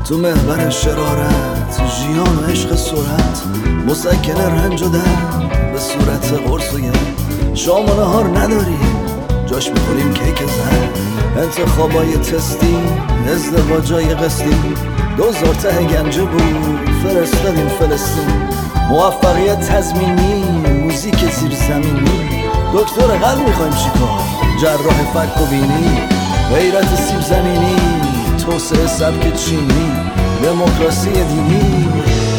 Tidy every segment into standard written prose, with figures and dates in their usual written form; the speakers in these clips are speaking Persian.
تو محور شرارت، ژیان و عشق سرعت، مسکن رنج و درد به صورت قرص و شام و نهار نداریم، جاش میخوریم کیک زن، انتخابای تستی، ازدواجای قسطی، 2000 ته گنجه بود فرستادیم فلسطین، موفقیت تضمینی، موزیک زیر زمینی، دکتر قلب میخوایم چیکار، جراح فک و بینی، غیرت سیب زمینی، توسعه سبک چینی، دموکراسی دینی.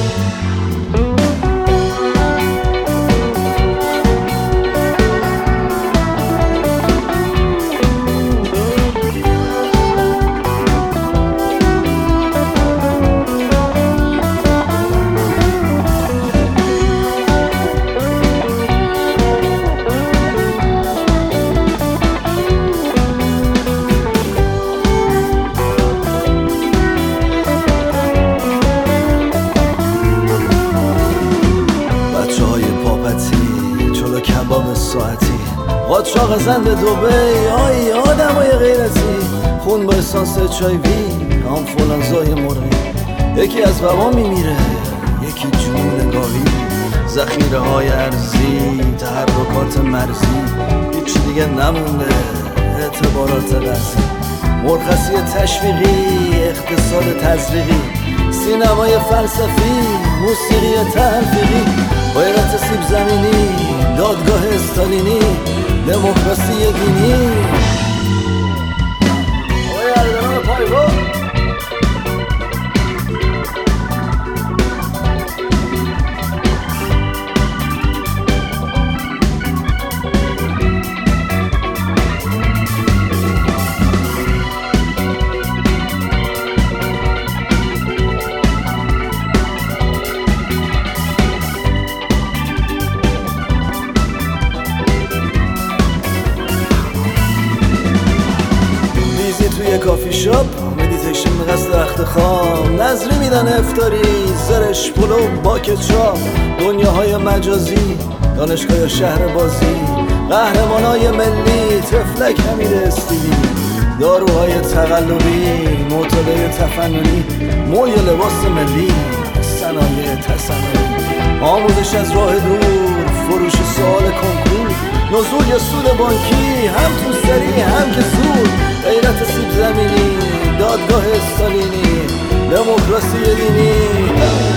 کباب ساعتی، قاچاق زن به دبی، آی آدمای غیرتی، خون با اسانس HIV، آنفولانزای مرغی، یکی از وبا میمیره، یکی جنون گاوی، ذخیره های ارزی، تحرکات مرزی، هیچی دیگه نمونده، اعتبارات قرضی، مرخصی تشویقی، اقتصاد تزریقی، سینمای فلسفی، موسیقی تلفیقی، غیرت سیب زمینی، دادگاه استالینی، دموکراسی دینی. آقای اردلان پایگاه توی کافی شاپ، مدیتیشن به قصد رخت خواب، نظری میدن افطاری، زرش پلو با کچاپ، دنیاهای مجازی، دانشگاه شهر بازی، قهرمانای ملی، تفلک امیر استیلی، داروهای تقلبی، مطالعه تفننی، موی لباس ملی، صنایع تصنعی، آموزش از راه دور، فروش سوال کنکور، نزول یا سود بانکی، هم تو سری هم که سود، غیرت سیب زمینی، دادگاه استالینی، دموکراسی دینی.